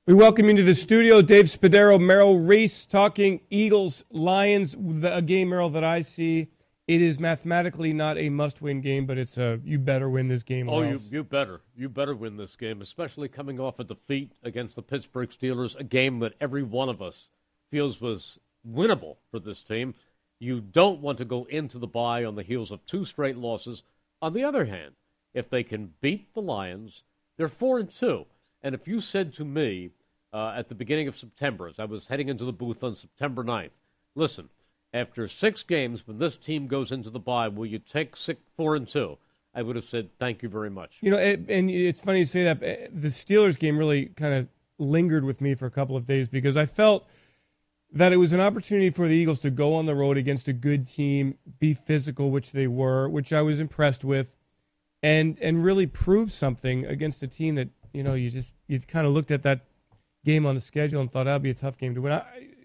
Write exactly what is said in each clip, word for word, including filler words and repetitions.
We welcome you to the studio. Dave Spadaro, Merrill Reese, talking Eagles-Lions, a game, Merrill, that I see. It is mathematically not a must-win game, but it's a you better win this game. Oh, you, you better. You better win this game, especially coming off a defeat against the Pittsburgh Steelers, a game that every one of us feels was winnable for this team. You don't want to go into the bye on the heels of two straight losses. On the other hand, if they can beat the Lions, they're four and two. And if you said to me uh, at the beginning of September, as I was heading into the booth on September ninth, listen, after six games, when this team goes into the bye, will you take six, four and two? I would have said thank you very much. You know, it, and it's funny you say that. The Steelers game really kind of lingered with me for a couple of days because I felt that it was an opportunity for the Eagles to go on the road against a good team, be physical, which they were, which I was impressed with, and and really prove something against a team that, you know, you just you kind of looked at that game on the schedule and thought that would be a tough game to win. I,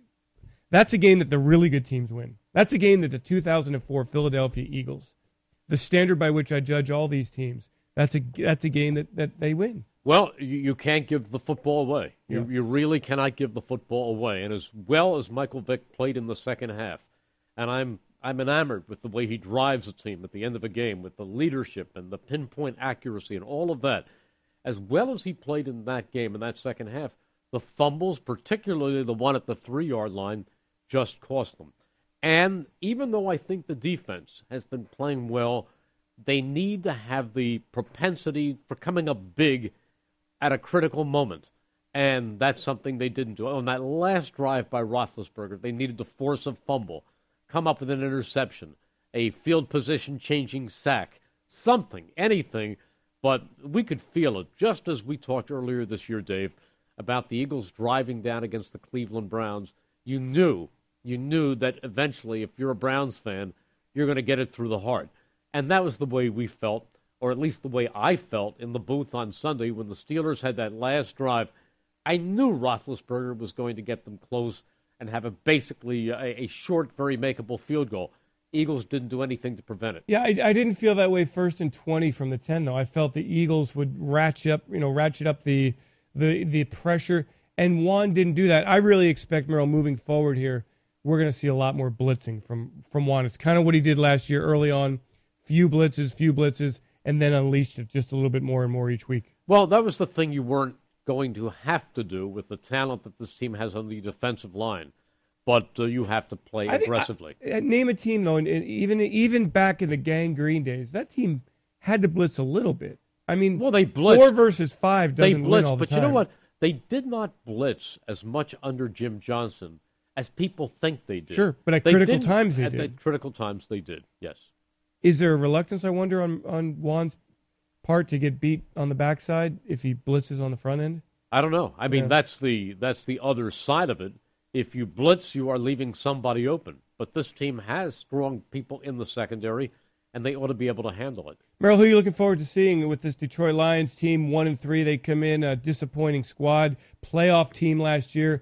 That's a game that the really good teams win. That's a game that the two thousand four Philadelphia Eagles, the standard by which I judge all these teams, that's a that's a game that, that they win. Well, you, you can't give the football away. You, Yeah. you really cannot give the football away. And as well as Michael Vick played in the second half, and I'm I'm enamored with the way he drives a team at the end of a game, with the leadership and the pinpoint accuracy and all of that, as well as he played in that game in that second half, the fumbles, particularly the one at the three-yard line, just cost them. And even though I think the defense has been playing well, they need to have the propensity for coming up big at a critical moment. And that's something they didn't do. On that last drive by Roethlisberger, they needed to force a fumble, come up with an interception, a field position changing sack, something, anything. But we could feel it, just as we talked earlier this year, Dave, about the Eagles driving down against the Cleveland Browns. You knew, you knew that eventually, if you're a Browns fan, you're going to get it through the heart. And that was the way we felt, or at least the way I felt in the booth on Sunday when the Steelers had that last drive. I knew Roethlisberger was going to get them close and have a basically a, a short, very makeable field goal. Eagles didn't do anything to prevent it. Yeah, I, I didn't feel that way first and twenty from the ten, though. I felt the Eagles would ratchet up, you know, ratchet up the the the pressure. And Juan didn't do that. I really expect, Merrill, moving forward here, we're going to see a lot more blitzing from, from Juan. It's kind of what he did last year early on. Few blitzes, few blitzes, and then unleashed it just a little bit more and more each week. Well, that was the thing you weren't going to have to do with the talent that this team has on the defensive line. But uh, you have to play I think, aggressively. I, name a team, though, and, and even even back in the Gang Green days, that team had to blitz a little bit. I mean, well, they blitzed. Four versus five doesn't they blitzed, win all the but time. you know what? They did not blitz as much under Jim Johnson as people think they did. Sure, but at they critical didn't. times they at did. At critical times they did, yes. Is there a reluctance, I wonder, on, on Juan's part to get beat on the backside if he blitzes on the front end? I don't know. I mean, Yeah. that's the that's the other side of it. If you blitz, you are leaving somebody open. But this team has strong people in the secondary, and they ought to be able to handle it. Merrill, who are you looking forward to seeing with this Detroit Lions team? One and three, they come in, a disappointing squad, playoff team last year,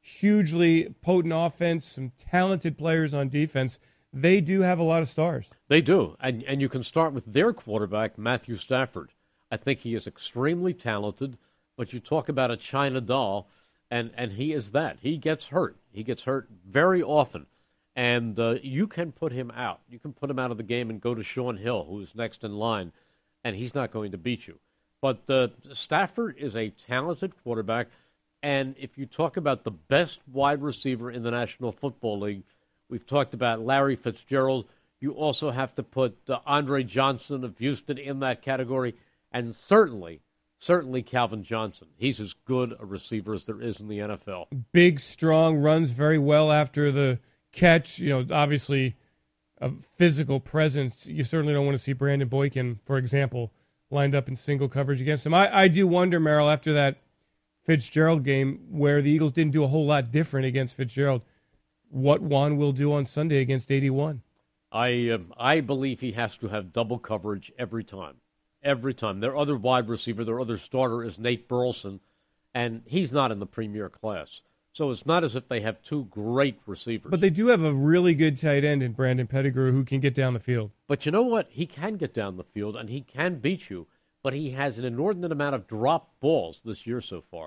hugely potent offense, some talented players on defense. They do have a lot of stars. They do, and and you can start with their quarterback, Matthew Stafford. I think he is extremely talented, but you talk about a China doll, and, and he is that. He gets hurt. He gets hurt very often. And uh, you can put him out. You can put him out of the game and go to Sean Hill, who is next in line, and he's not going to beat you. But uh, Stafford is a talented quarterback, and if you talk about the best wide receiver in the National Football League, we've talked about Larry Fitzgerald. You also have to put uh, Andre Johnson of Houston in that category, and certainly, certainly Calvin Johnson. He's as good a receiver as there is in the N F L. Big, strong, runs very well after the catch. You know, obviously a physical presence. You certainly don't want to see Brandon Boykin, for example, lined up in single coverage against him. I, I do wonder, Merrill, after that Fitzgerald game where the Eagles didn't do a whole lot different against Fitzgerald, what Juan will do on Sunday against eighty-one. I um, I believe he has to have double coverage every time. Every time. Their other wide receiver, their other starter is Nate Burleson, and he's not in the premier class. So it's not as if they have two great receivers. But they do have a really good tight end in Brandon Pettigrew who can get down the field. But you know what? He can get down the field, and he can beat you, but he has an inordinate amount of drop balls this year so far.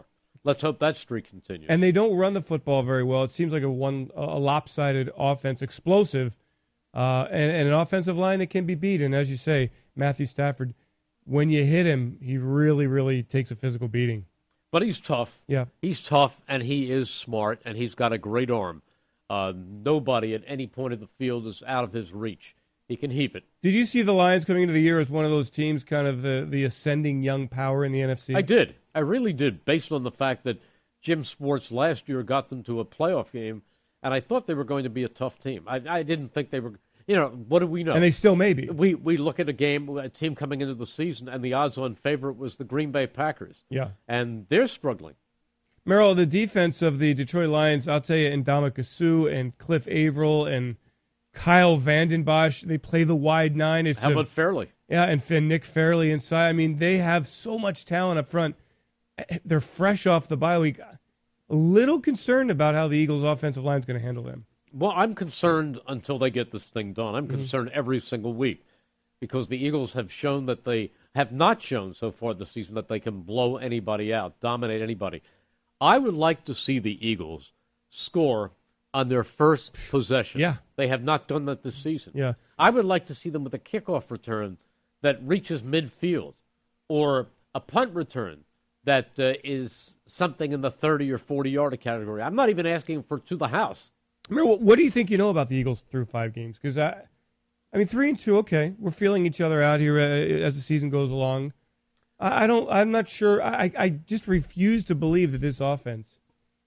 let's hope that streak continues. And they don't run the football very well. It seems like a one a lopsided offense, explosive, uh, and, and an offensive line that can be beat. And as you say, Matthew Stafford, when you hit him, he really, really takes a physical beating. But he's tough. Yeah. He's tough, and he is smart, and he's got a great arm. Uh, nobody at any point of the field is out of his reach. He can heap it. Did you see the Lions coming into the year as one of those teams, kind of the, the ascending young power in the N F C? I did. I really did, based on the fact that Jim Sports last year got them to a playoff game, and I thought they were going to be a tough team. I, I didn't think they were. You know, what do we know? And they still may be. We we look at a game, a team coming into the season, and the odds-on favorite was the Green Bay Packers. Yeah. And they're struggling. Merrill, the defense of the Detroit Lions, I'll tell you, and Ndamukong Suh and Cliff Averill and Kyle Vanden Bosch, they play the wide nine. It's How a, about Fairley? Yeah, and Finn, Nick Fairley inside. I mean, they have so much talent up front. They're fresh off the bye week. A little concerned about how the Eagles' offensive line is going to handle them. Well, I'm concerned until they get this thing done. I'm mm-hmm. concerned every single week because the Eagles have shown that they have not shown so far this season that they can blow anybody out, dominate anybody. I would like to see the Eagles score on their first possession. Yeah. They have not done that this season. Yeah. I would like to see them with a kickoff return that reaches midfield or a punt return that uh, is something in the thirty or forty-yard category. I'm not even asking for to the house. Remember, what do you think you know about the Eagles through five games? Because, I, I mean, three and two, okay. We're feeling each other out here uh, as the season goes along. I, I don't, I'm not sure. I, I just refuse to believe that this offense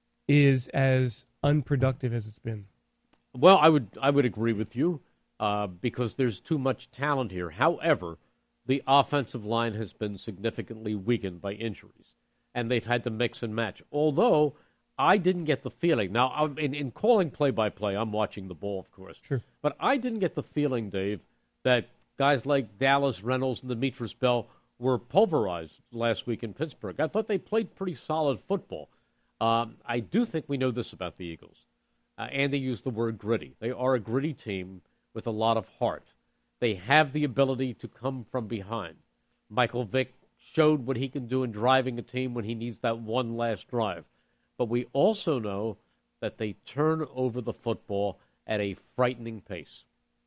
is as unproductive as it's been. Well, I would, I would agree with you uh, because there's too much talent here. However, the offensive line has been significantly weakened by injuries, and they've had to mix and match. Although I didn't get the feeling. Now, in, in calling play-by-play, I'm watching the ball, of course. Sure. But I didn't get the feeling, Dave, that guys like Dallas Reynolds and Demetrius Bell were pulverized last week in Pittsburgh. I thought they played pretty solid football. Um, I do think we know this about the Eagles. Uh, Andy used the word gritty. They are a gritty team with a lot of heart. They have the ability to come from behind. Michael Vick showed what he can do in driving a team when he needs that one last drive. But we also know that they turn over the football at a frightening pace.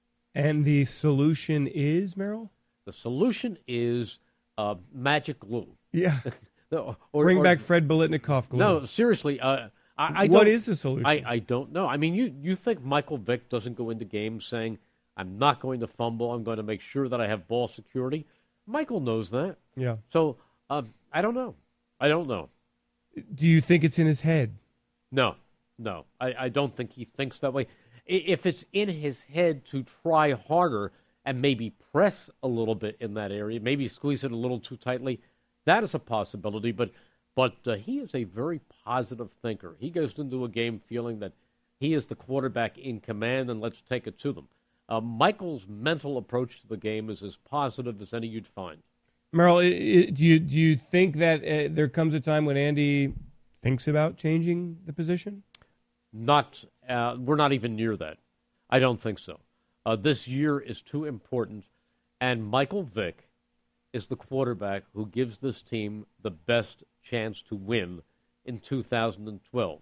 And the solution is, Merrill? The solution is uh, magic glue. Yeah. or, Bring or, back Fred Biletnikoff glue. No, seriously. Uh, I, I what is the solution? I, I don't know. I mean, you, you think Michael Vick doesn't go into games saying, I'm not going to fumble, I'm going to make sure that I have ball security? Michael knows that. Yeah. So, um, I don't know. I don't know. Do you think it's in his head? No, no. I, I don't think he thinks that way. If it's in his head to try harder and maybe press a little bit in that area, maybe squeeze it a little too tightly, that is a possibility. But but uh, he is a very positive thinker. He goes into a game feeling that he is the quarterback in command and let's take it to them. Uh, Michael's mental approach to the game is as positive as any you'd find. Merrill, do you do you think that uh, there comes a time when Andy thinks about changing the position? Not, uh, we're not even near that. I don't think so. Uh, this year is too important, and Michael Vick is the quarterback who gives this team the best chance to win in two thousand twelve.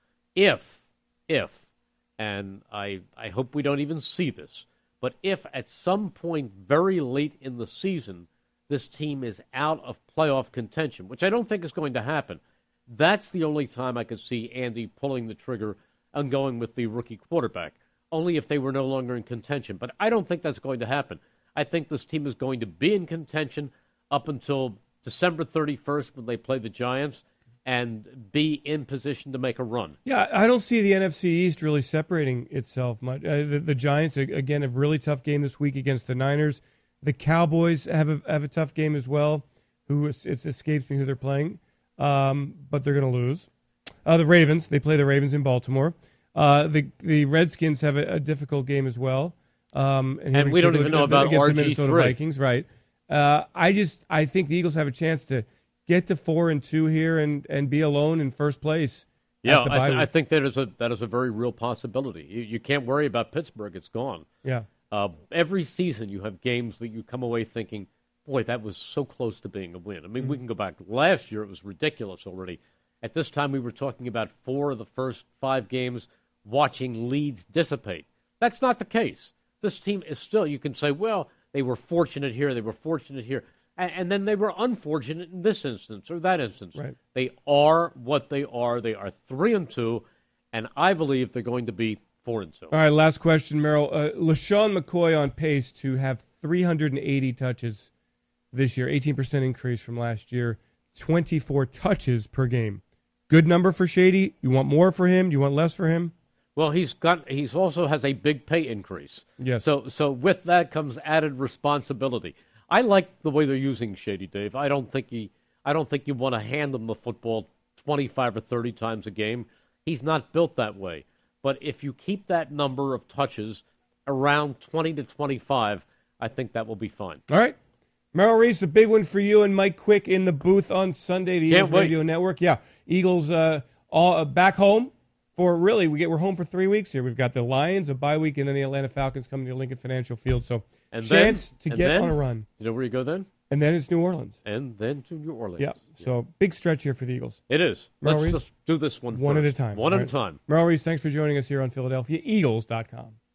If, if, and I I hope we don't even see this, but if at some point very late in the season this team is out of playoff contention, which I don't think is going to happen, that's the only time I could see Andy pulling the trigger and going with the rookie quarterback, only if they were no longer in contention. But I don't think that's going to happen. I think this team is going to be in contention up until December thirty-first when they play the Giants and be in position to make a run. Yeah, I don't see the N F C East really separating itself much. Uh, the, the Giants, again, have a really tough game this week against the Niners. The Cowboys have a, have a tough game as well, who it escapes me who they're playing, um, but they're going to lose. Uh, the Ravens, they play the Ravens in Baltimore. Uh, the the Redskins have a, a difficult game as well. Um, and and we don't even know about against R G three. The Minnesota Vikings, right? Uh, I just I think the Eagles have a chance to get to four and two here and, and be alone in first place. Yeah, I, th- I think that is a that is a very real possibility. You, you can't worry about Pittsburgh; it's gone. Yeah. Uh, every season you have games that you come away thinking, boy, that was so close to being a win. I mean, mm-hmm. we can go back. Last year it was ridiculous already. At this time, we were talking about four of the first five games, watching leads dissipate. That's not the case. This team is still, you can say, well, they were fortunate here, they were fortunate here, and, and then they were unfortunate in this instance or that instance. Right. They are what they are. They are three and two, and I believe they're going to be four and two. All right, last question, Merrill. Uh, LaShawn McCoy on pace to have three hundred eighty touches this year, eighteen percent increase from last year, twenty-four touches per game. Good number for Shady. You want more for him? Do you want less for him? Well, he's got. He's also has a big pay increase. Yes. So, so with that comes added responsibility. I like the way they're using Shady Dave. I don't think he. I don't think you want to hand him the football twenty-five or thirty times a game. He's not built that way. But if you keep that number of touches around twenty to twenty-five, I think that will be fine. All right. Merrill Reese, the big one for you and Mike Quick in the booth on Sunday, the Can't Eagles wait. Radio Network. Yeah, Eagles uh, all uh, back home for really, we get we're home for three weeks here. We've got the Lions, a bye week, and then the Atlanta Falcons coming to Lincoln Financial Field. So And chance then, to and get then, on a run. You know where you go then? And then it's New Orleans. And then to New Orleans. Yeah, so big stretch here for the Eagles. It is. Merrill Let's Reese? just do this one One first. at a time. One All at right. a time. Merrill Reese, thanks for joining us here on Philadelphia Eagles dot com.